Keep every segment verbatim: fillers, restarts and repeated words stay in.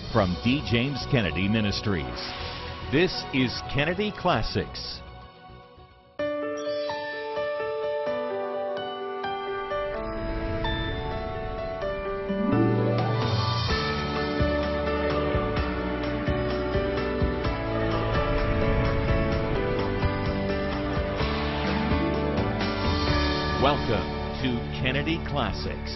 from D. James Kennedy Ministries. This is Kennedy Classics. Welcome to Kennedy Classics.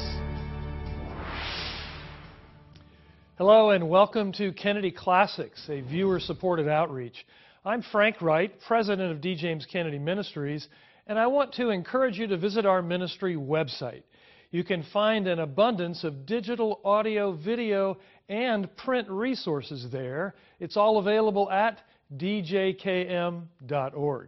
Hello and welcome to Kennedy Classics, a viewer-supported outreach. I'm Frank Wright, president of D. James Kennedy Ministries, and I want to encourage you to visit our ministry website. You can find an abundance of digital, audio, video, and print resources there. It's all available at d j k m dot org.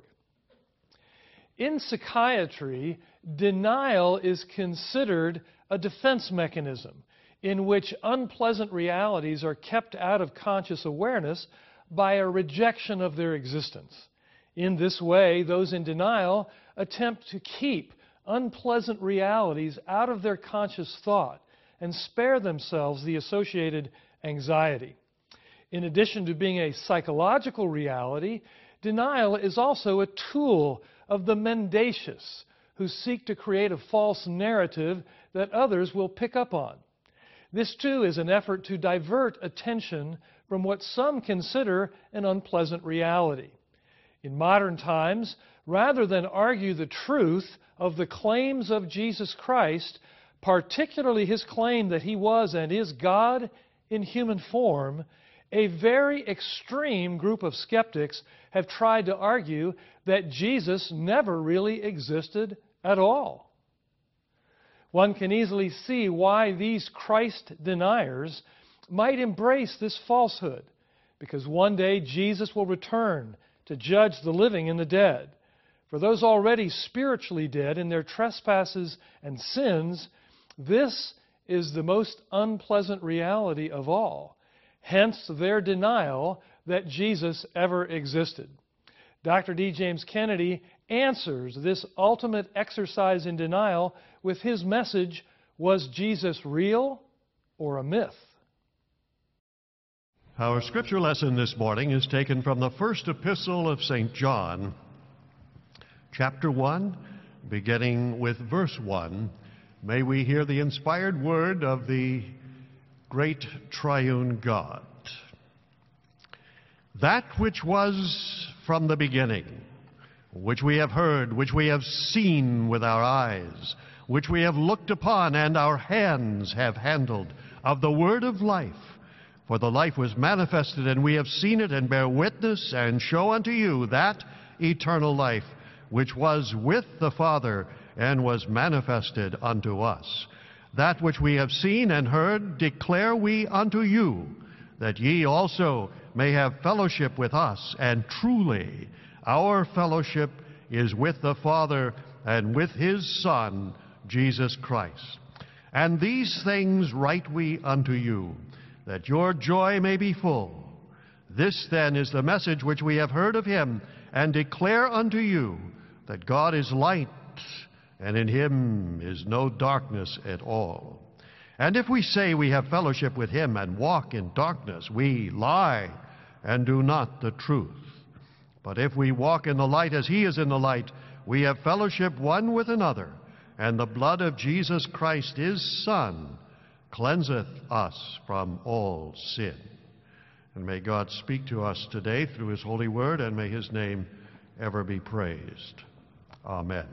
In psychiatry, denial is considered a defense mechanism in which unpleasant realities are kept out of conscious awareness by a rejection of their existence. In this way, those in denial attempt to keep unpleasant realities out of their conscious thought and spare themselves the associated anxiety. In addition to being a psychological reality, denial is also a tool of the mendacious who seek to create a false narrative that others will pick up on. This, too, is an effort to divert attention from what some consider an unpleasant reality. In modern times, rather than argue the truth of the claims of Jesus Christ, particularly his claim that he was and is God in human form, a very extreme group of skeptics have tried to argue that Jesus never really existed at all. One can easily see why these Christ deniers might embrace this falsehood, because one day Jesus will return to judge the living and the dead. For those already spiritually dead in their trespasses and sins, this is the most unpleasant reality of all. Hence their denial that Jesus ever existed. Doctor D. James Kennedy answers this ultimate exercise in denial with his message, Was Jesus real or a myth? Our scripture lesson this morning is taken from the first epistle of Saint John, chapter one, beginning with verse one. May we hear the inspired word of the great triune God. That which was from the beginning, which we have heard, which we have seen with our eyes, which we have looked upon and our hands have handled, of the word of life. For the life was manifested, and we have seen it, and bear witness, and show unto you that eternal life, which was with the Father, and was manifested unto us. That which we have seen and heard declare we unto you, that ye also may have fellowship with us. And truly, our fellowship is with the Father and with his Son, Jesus Christ. And these things write we unto you, that your joy may be full. This then is the message which we have heard of him, and declare unto you, that God is light, and in him is no darkness at all. And if we say we have fellowship with him and walk in darkness, we lie and do not the truth. But if we walk in the light as he is in the light, we have fellowship one with another, and the blood of Jesus Christ, his Son, cleanseth us from all sin. And may God speak to us today through his holy word, and may his name ever be praised. Amen.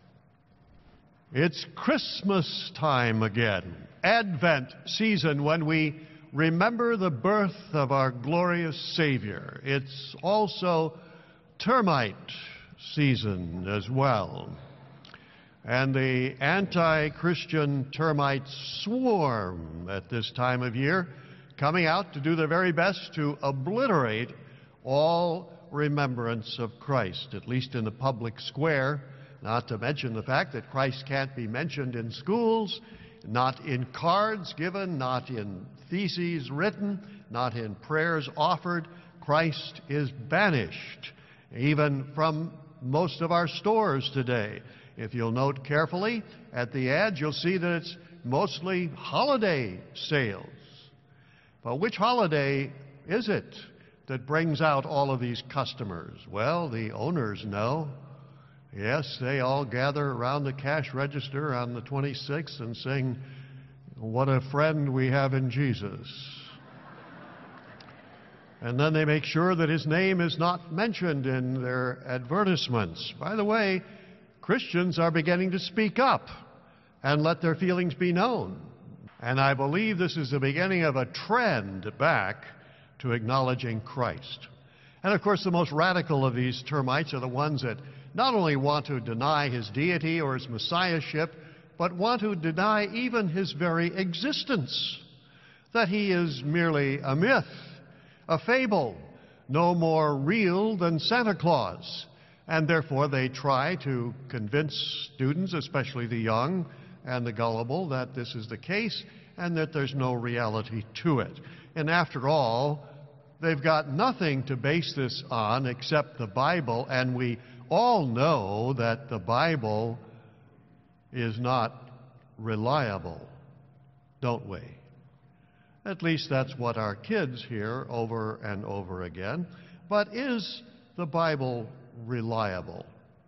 It's Christmas time again, Advent season, when we remember the birth of our glorious Savior. It's also termite season as well. And the anti-Christian termites swarm at this time of year, coming out to do their very best to obliterate all remembrance of Christ, at least in the public square, not to mention the fact that Christ can't be mentioned in schools, not in cards given, not in theses written, not in prayers offered. Christ is banished, even from most of our stores today. If you'll note carefully at the ads, you'll see that it's mostly holiday sales. But which holiday is it that brings out all of these customers? Well, the owners know. Yes, they all gather around the cash register on the twenty-sixth and sing, "What a friend we have in Jesus." And then they make sure that his name is not mentioned in their advertisements. By the way, Christians are beginning to speak up and let their feelings be known. And I believe this is the beginning of a trend back to acknowledging Christ. And of course, the most radical of these termites are the ones that not only want to deny his deity or his messiahship, but want to deny even his very existence, that he is merely a myth, a fable, no more real than Santa Claus. And therefore they try to convince students, especially the young and the gullible, that this is the case and that there's no reality to it. And after all, they've got nothing to base this on except the Bible, and we all know that the Bible is not reliable, don't we? At least that's what our kids hear over and over again. But is the Bible reliable?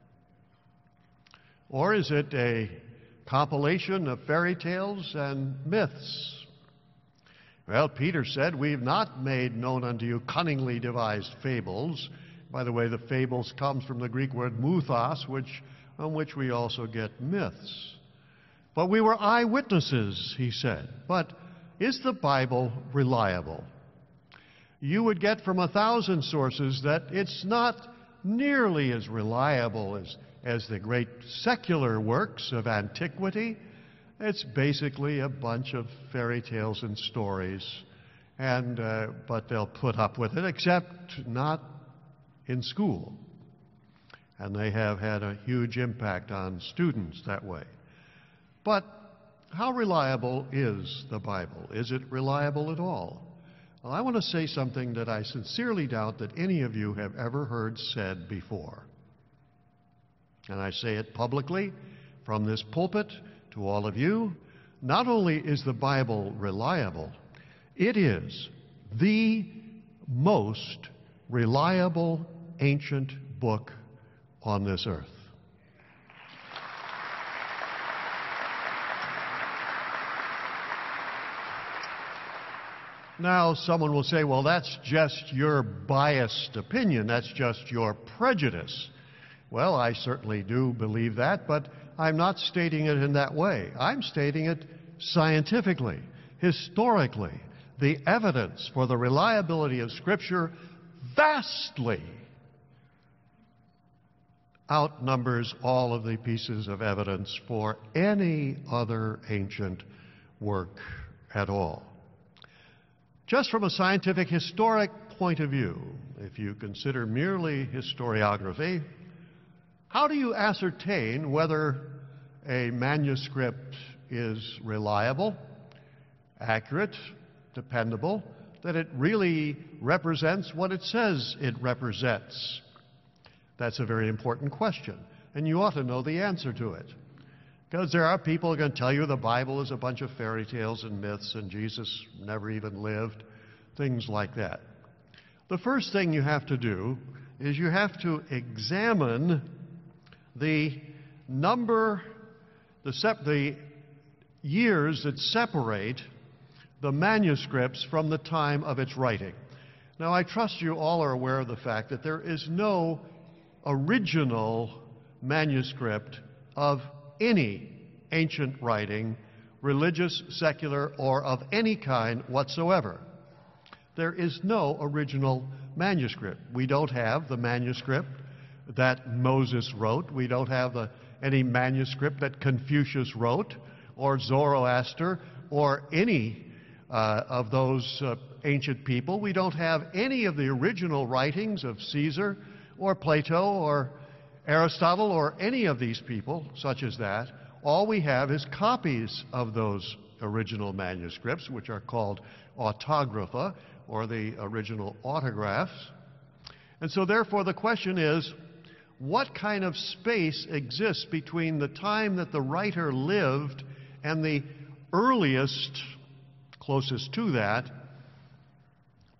Or is it a compilation of fairy tales and myths? Well, Peter said, "We've not made known unto you cunningly devised fables." By the way, the fables comes from the Greek word muthos, which, on which we also get myths. But we were eyewitnesses, he said. But is the Bible reliable? You would get from a thousand sources that it's not nearly as reliable as, as the great secular works of antiquity. It's basically a bunch of fairy tales and stories, and uh, but they'll put up with it, except not in school. And they have had a huge impact on students that way. But how reliable is the Bible? Is it reliable at all? Well, I want to say something that I sincerely doubt that any of you have ever heard said before. And I say it publicly from this pulpit to all of you. Not only is the Bible reliable, it is the most reliable ancient book on this earth. Now, someone will say, well, that's just your biased opinion. That's just your prejudice. Well, I certainly do believe that, but I'm not stating it in that way. I'm stating it scientifically, historically. The evidence for the reliability of Scripture vastly outnumbers all of the pieces of evidence for any other ancient work at all. Just from a scientific historic point of view, if you consider merely historiography, how do you ascertain whether a manuscript is reliable, accurate, dependable, that it really represents what it says it represents? That's a very important question, and you ought to know the answer to it. Because there are people who are going to tell you the Bible is a bunch of fairy tales and myths and Jesus never even lived, things like that. The first thing you have to do is you have to examine the number, the, sep- the years that separate the manuscripts from the time of its writing. Now, I trust you all are aware of the fact that there is no original manuscript of any ancient writing, religious, secular, or of any kind whatsoever. There is no original manuscript. We don't have the manuscript that Moses wrote. We don't have the, any manuscript that Confucius wrote, or Zoroaster, or any uh, of those uh, ancient people. We don't have any of the original writings of Caesar, or Plato, or Aristotle, or any of these people, such as that. All we have is copies of those original manuscripts, which are called autographa, or the original autographs. And so therefore the question is, what kind of space exists between the time that the writer lived and the earliest, closest to that,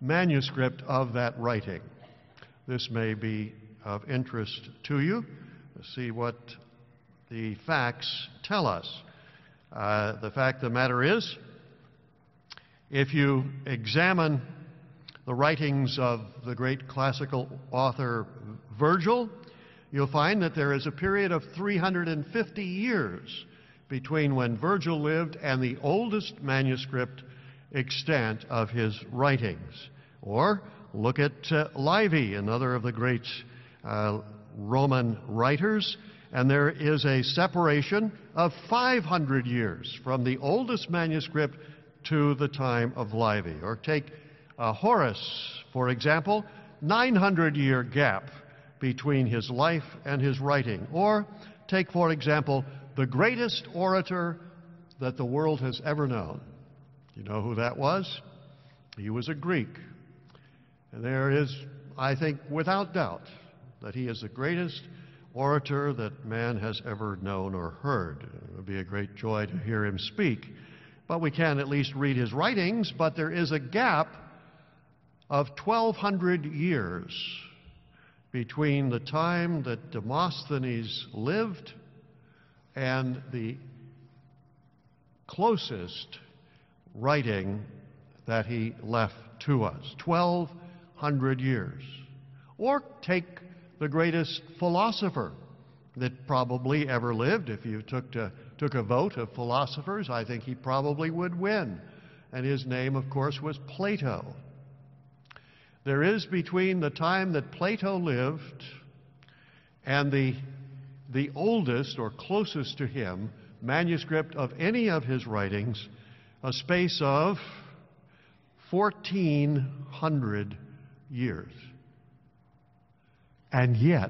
manuscript of that writing. This may be of interest to you. See what the facts tell us. Uh, the fact of the matter is, if you examine the writings of the great classical author Virgil, you'll find that there is a period of three hundred fifty years between when Virgil lived and the oldest manuscript extant of his writings. Or look at uh, Livy, another of the great uh, Roman writers, and there is a separation of five hundred years from the oldest manuscript to the time of Livy. Or take uh, Horace, for example, nine hundred year gap between his life and his writing. Or take, for example, the greatest orator that the world has ever known. You know who that was? He was a Greek. And there is, I think, without doubt, that he is the greatest orator that man has ever known or heard. It would be a great joy to hear him speak. But we can at least read his writings, but there is a gap of twelve hundred years between the time that Demosthenes lived and the closest writing that he left to us. twelve hundred years. Or take the greatest philosopher that probably ever lived. If you took, to, took a vote of philosophers, I think he probably would win. And his name, of course, was Plato. There is between the time that Plato lived and the, the oldest or closest to him manuscript of any of his writings a space of fourteen hundred years. And yet,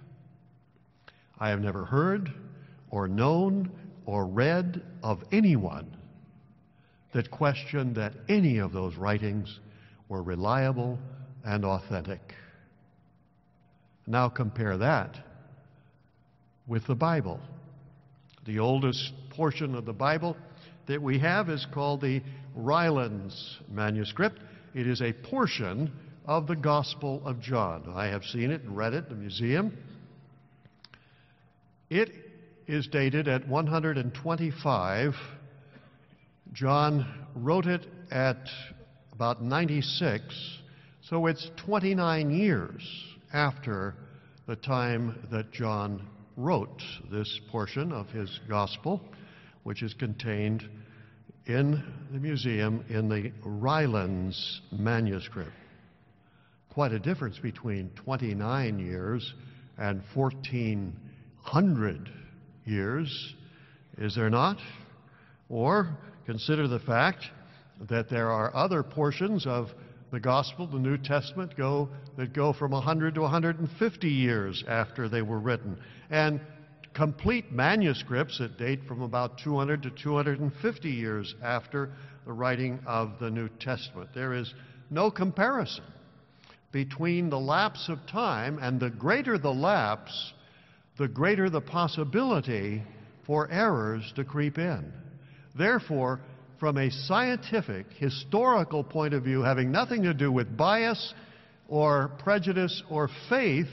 I have never heard or known or read of anyone that questioned that any of those writings were reliable and authentic. Now compare that with the Bible. The oldest portion of the Bible that we have is called the Rylands manuscript. It is a portion of the Gospel of John. I have seen it and read it in the museum. It is dated at one hundred twenty-five. John wrote it at about ninety-six, so it's twenty-nine years after the time that John wrote this portion of his Gospel, which is contained in the museum in the Rylands manuscript. Quite a difference between twenty-nine years and fourteen hundred years, is there not? Or consider the fact that there are other portions of the Gospel, the New Testament, go, that go from one hundred to one hundred fifty years after they were written, and complete manuscripts that date from about two hundred to two hundred fifty years after the writing of the New Testament. There is no comparison between the lapse of time, and the greater the lapse, the greater the possibility for errors to creep in. Therefore, from a scientific, historical point of view, having nothing to do with bias or prejudice or faith,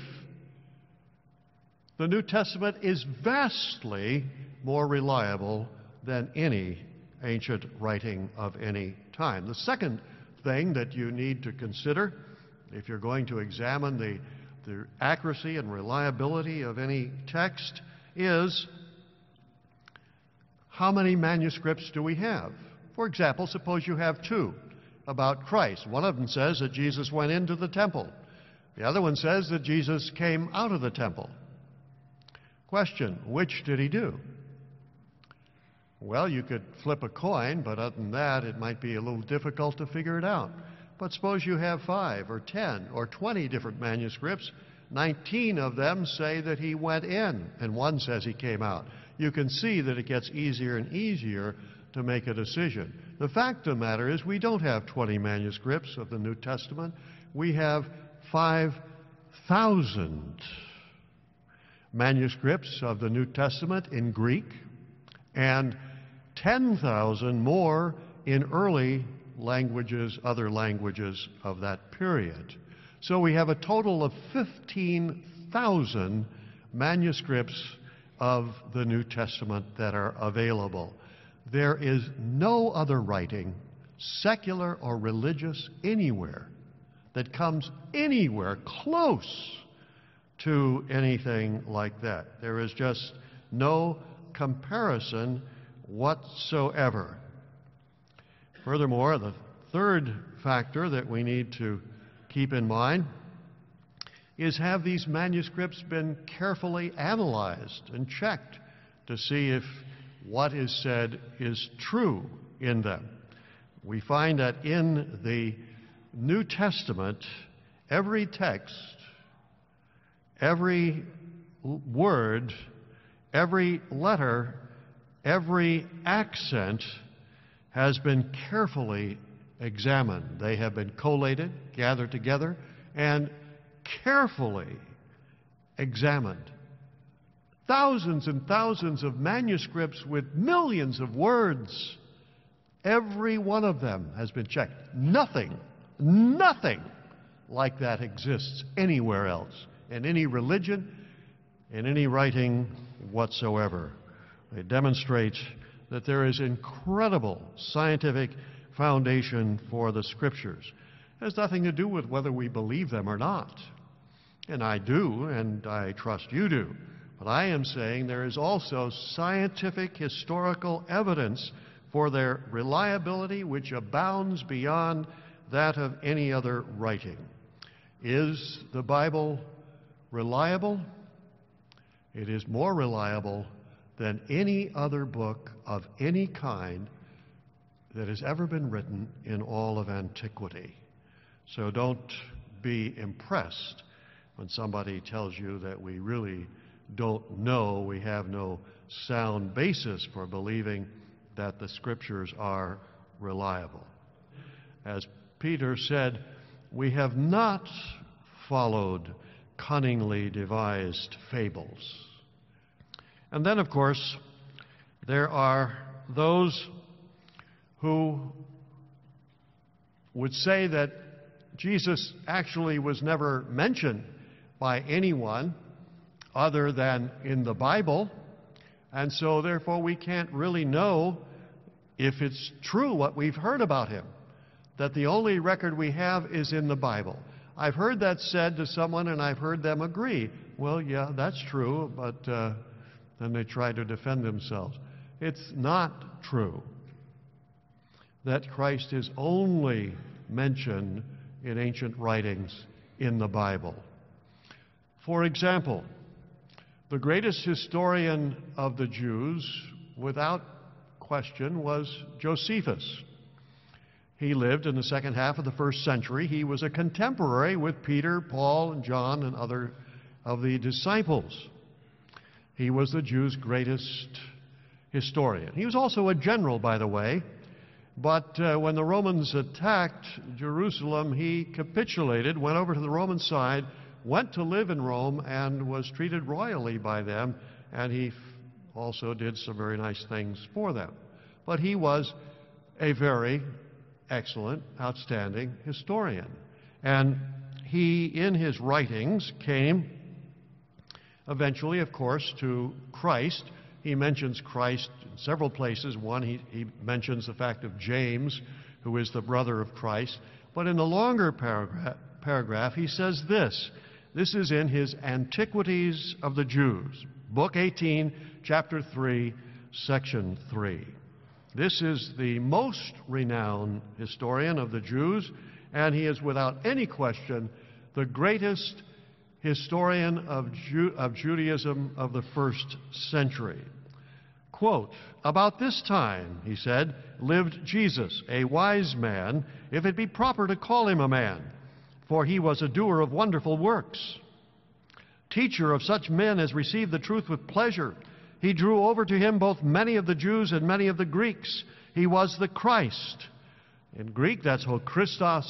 the New Testament is vastly more reliable than any ancient writing of any time. The second thing that you need to consider, if you're going to examine the, the accuracy and reliability of any text, is how many manuscripts do we have? For example, suppose you have two about Christ. One of them says that Jesus went into the temple. The other one says that Jesus came out of the temple. Question, which did he do? Well, you could flip a coin, but other than that, it might be a little difficult to figure it out. But suppose you have five or ten or twenty different manuscripts. nineteen of them say that he went in, and one says he came out. You can see that it gets easier and easier to make a decision. The fact of the matter is we don't have twenty manuscripts of the New Testament. We have five thousand manuscripts of the New Testament in Greek and ten thousand more in early languages, other languages of that period. So we have a total of fifteen thousand manuscripts of the New Testament that are available. There is no other writing, secular or religious, anywhere that comes anywhere close to anything like that. There is just no comparison whatsoever. Furthermore, the third factor that we need to keep in mind is, have these manuscripts been carefully analyzed and checked to see if what is said is true in them? We find that in the New Testament, every text, every word, every letter, every accent has been carefully examined. They have been collated, gathered together, and carefully examined. Thousands and thousands of manuscripts with millions of words. Every one of them has been checked. Nothing, nothing like that exists anywhere else, in any religion, in any writing whatsoever. They demonstrate that there is incredible scientific foundation for the Scriptures. It has nothing to do with whether we believe them or not. And I do, and I trust you do. But I am saying there is also scientific, historical evidence for their reliability, which abounds beyond that of any other writing. Is the Bible reliable? It is more reliable than any other book of any kind that has ever been written in all of antiquity. So don't be impressed when somebody tells you that we really don't know, we have no sound basis for believing that the Scriptures are reliable. As Peter said, we have not followed cunningly devised fables. And then, of course, there are those who would say that Jesus actually was never mentioned by anyone other than in the Bible, and so therefore we can't really know if it's true what we've heard about him, that the only record we have is in the Bible. I've heard that said to someone, and I've heard them agree. Well, yeah, that's true, but uh, then they try to defend themselves. It's not true that Christ is only mentioned in ancient writings in the Bible. For example, the greatest historian of the Jews, without question, was Josephus. He lived in the second half of the first century. He was a contemporary with Peter, Paul, and John, and other of the disciples. He was the Jews' greatest historian. He was also a general, by the way, but uh, when the Romans attacked Jerusalem, he capitulated, went over to the Roman side, went to live in Rome, and was treated royally by them, and he also did some very nice things for them. But he was a very excellent, outstanding historian. And he, in his writings, came eventually, of course, to Christ. He mentions Christ in several places. One, he, he mentions the fact of James, who is the brother of Christ. But in the longer paragraph, paragraph he says this. This is in his Antiquities of the Jews, Book eighteen, Chapter three, Section three. This is the most renowned historian of the Jews, and he is without any question the greatest historian of, Ju- of Judaism of the first century. Quote, "About this time," he said, "lived Jesus, a wise man, if it be proper to call him a man, for he was a doer of wonderful works. Teacher of such men as received the truth with pleasure. He drew over to him both many of the Jews and many of the Greeks. He was the Christ." In Greek, that's ho Christos,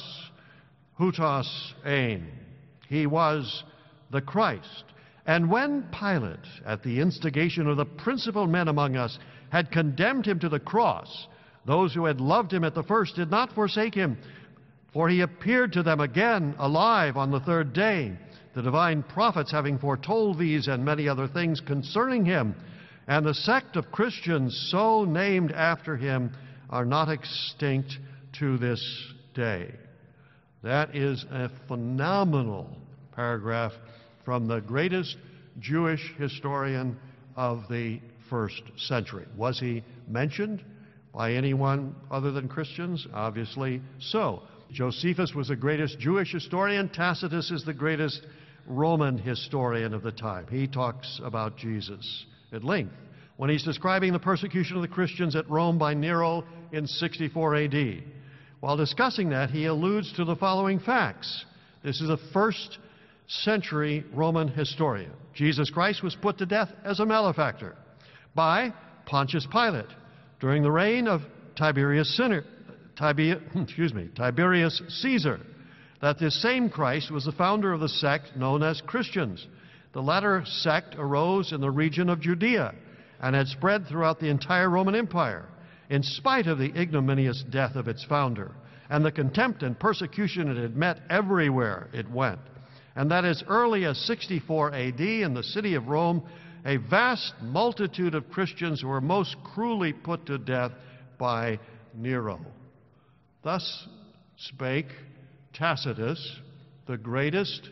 hutos ein. He was the Christ. "And when Pilate, at the instigation of the principal men among us, had condemned him to the cross, Those who had loved him at the first did not forsake him, for he appeared to them again alive on the third day, the divine prophets having foretold these and many other things concerning him. And the sect of Christians so named after him are not extinct to this day. That is a phenomenal paragraph from the greatest Jewish historian of the first century. Was he mentioned by anyone other than Christians? Obviously so. Josephus was the greatest Jewish historian. Tacitus is the greatest Roman historian of the time. He talks about Jesus at length when he's describing the persecution of the Christians at Rome by Nero in sixty-four A D. While discussing that, he alludes to the following facts. This is a first century Roman historian. Jesus Christ was put to death as a malefactor by Pontius Pilate during the reign of Tiberius, Sinner, Tibi, excuse me, Tiberius Caesar. That this same Christ was the founder of the sect known as Christians. The latter sect arose in the region of Judea and had spread throughout the entire Roman Empire, in spite of the ignominious death of its founder and the contempt and persecution it had met everywhere it went. And that as early as sixty-four A D in the city of Rome, a vast multitude of Christians were most cruelly put to death by Nero. Thus spake Tacitus, the greatest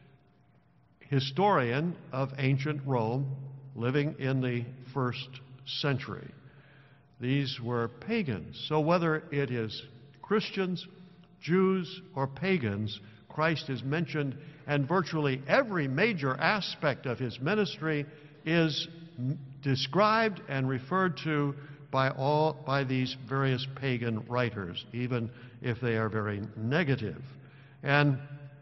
historian of ancient Rome, living in the first century. These were pagans. So whether it is Christians, Jews, or pagans, Christ is mentioned, and virtually every major aspect of his ministry is described and referred to by all by these various pagan writers, even if they are very negative. And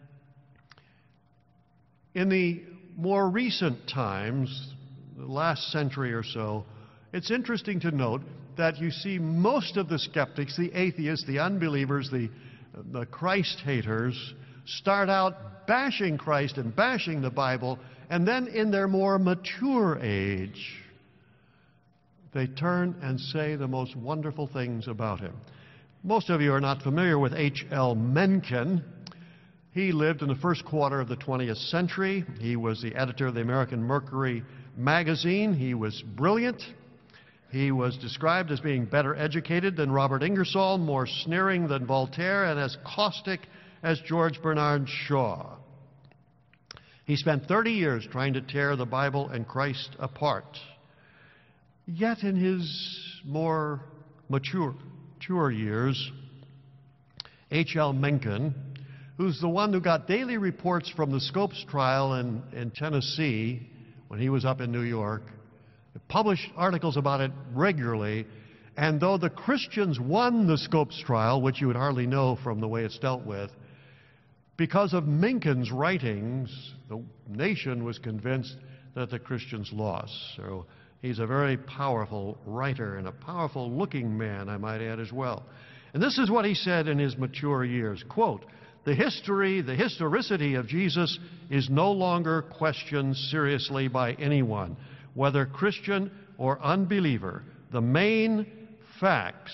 in the more recent times, the last century or so, it's interesting to note that you see most of the skeptics, the atheists, the unbelievers, the, the Christ haters, start out bashing Christ and bashing the Bible, and then in their more mature age, they turn and say the most wonderful things about him. Most of you are not familiar with H L Mencken. He lived in the first quarter of the twentieth century. He was the editor of the American Mercury magazine. He was brilliant. He was described as being better educated than Robert Ingersoll, more sneering than Voltaire, and as caustic as George Bernard Shaw. He spent thirty years trying to tear the Bible and Christ apart. Yet in his more mature, mature years, H L Mencken, who's the one who got daily reports from the Scopes trial in, in Tennessee when he was up in New York, published articles about it regularly, and though the Christians won the Scopes trial, which you would hardly know from the way it's dealt with, because of Mencken's writings, the nation was convinced that the Christians lost. So he's a very powerful writer and a powerful looking man, I might add as well. And this is what he said in his mature years, quote, "The history, the historicity of Jesus is no longer questioned seriously by anyone, whether Christian or unbeliever. The main facts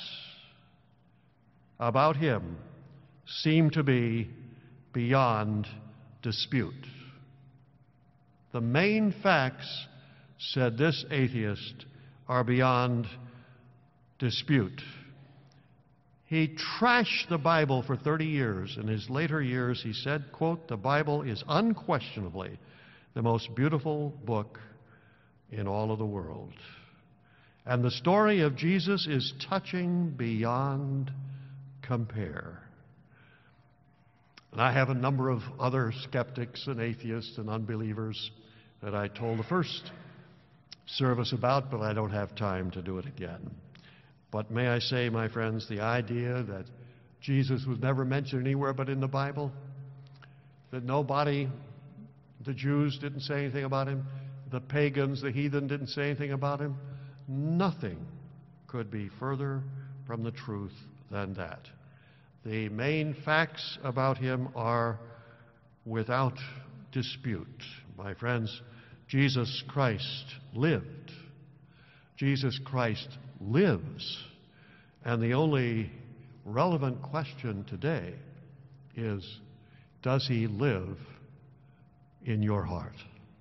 about him seem to be beyond dispute." The main facts, said this atheist, are beyond dispute. He trashed the Bible for thirty years. In his later years, he said, quote, "The Bible is unquestionably the most beautiful book in all of the world. And the story of Jesus is touching beyond compare." And I have a number of other skeptics and atheists and unbelievers that I told the first service about, but I don't have time to do it again. But may I say, my friends, the idea that Jesus was never mentioned anywhere but in the Bible, that nobody, the Jews didn't say anything about him, the pagans, the heathen didn't say anything about him, nothing could be further from the truth than that. The main facts about him are without dispute. My friends, Jesus Christ lived. Jesus Christ lives. And the only relevant question today is, does he live in your heart?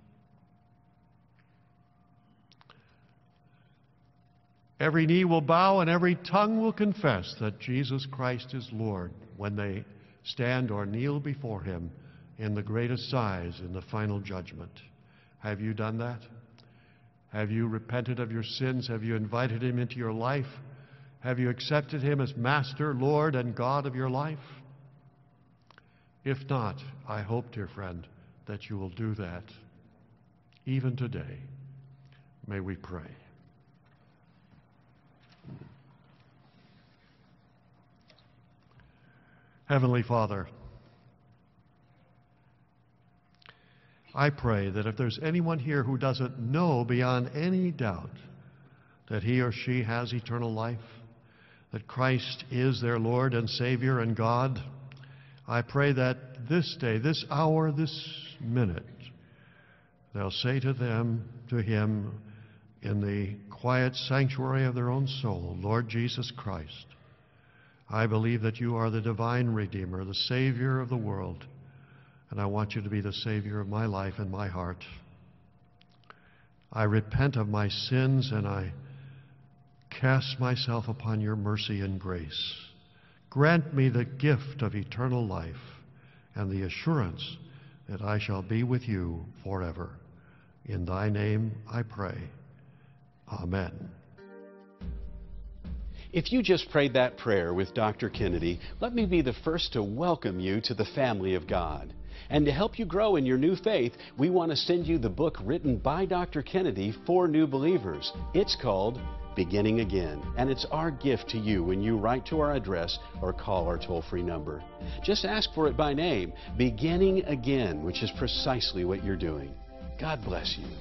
Every knee will bow and every tongue will confess that Jesus Christ is Lord when they stand or kneel before him in the great assize in the final judgment. Have you done that? Have you repented of your sins? Have you invited him into your life? Have you accepted him as Master, Lord, and God of your life? If not, I hope, dear friend, that you will do that even today. May we pray. Heavenly Father, I pray that if there's anyone here who doesn't know beyond any doubt that he or she has eternal life, that Christ is their Lord and Savior and God, I pray that this day, this hour, this minute, they'll say to them, to him, in the quiet sanctuary of their own soul, Lord Jesus Christ, I believe that you are the divine Redeemer, the Savior of the world, and I want you to be the Savior of my life and my heart. I repent of my sins and I cast myself upon your mercy and grace. Grant me the gift of eternal life and the assurance that I shall be with you forever. In thy name I pray. Amen. If you just prayed that prayer with Doctor Kennedy, let me be the first to welcome you to the family of God. And to help you grow in your new faith, we want to send you the book written by Doctor Kennedy for new believers. It's called Beginning Again, and it's our gift to you when you write to our address or call our toll-free number. Just ask for it by name, Beginning Again, which is precisely what you're doing. God bless you.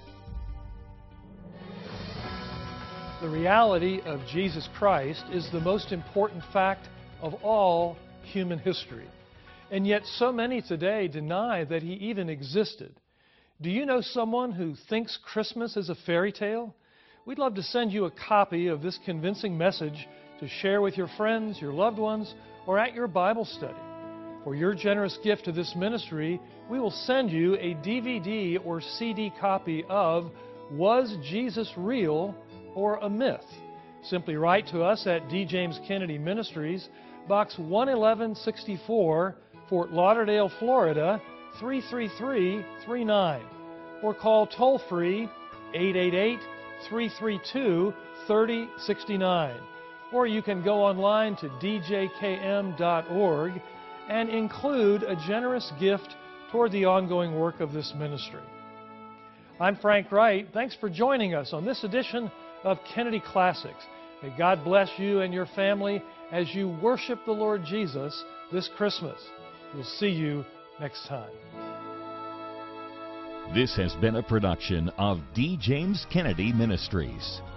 The reality of Jesus Christ is the most important fact of all human history. And yet so many today deny that he even existed. Do you know someone who thinks Christmas is a fairy tale? We'd love to send you a copy of this convincing message to share with your friends, your loved ones, or at your Bible study. For your generous gift to this ministry, we will send you a D V D or C D copy of Was Jesus Real or a Myth? Simply write to us at D. James Kennedy Ministries, Box one eleven sixty-four, Fort Lauderdale, Florida, three three three three nine, or call toll-free eight eight eight, three three two, three oh six nine. Or you can go online to d j k m dot org and include a generous gift toward the ongoing work of this ministry. I'm Frank Wright. Thanks for joining us on this edition of Kennedy Classics. May God bless you and your family as you worship the Lord Jesus this Christmas. We'll see you next time. This has been a production of D. James Kennedy Ministries.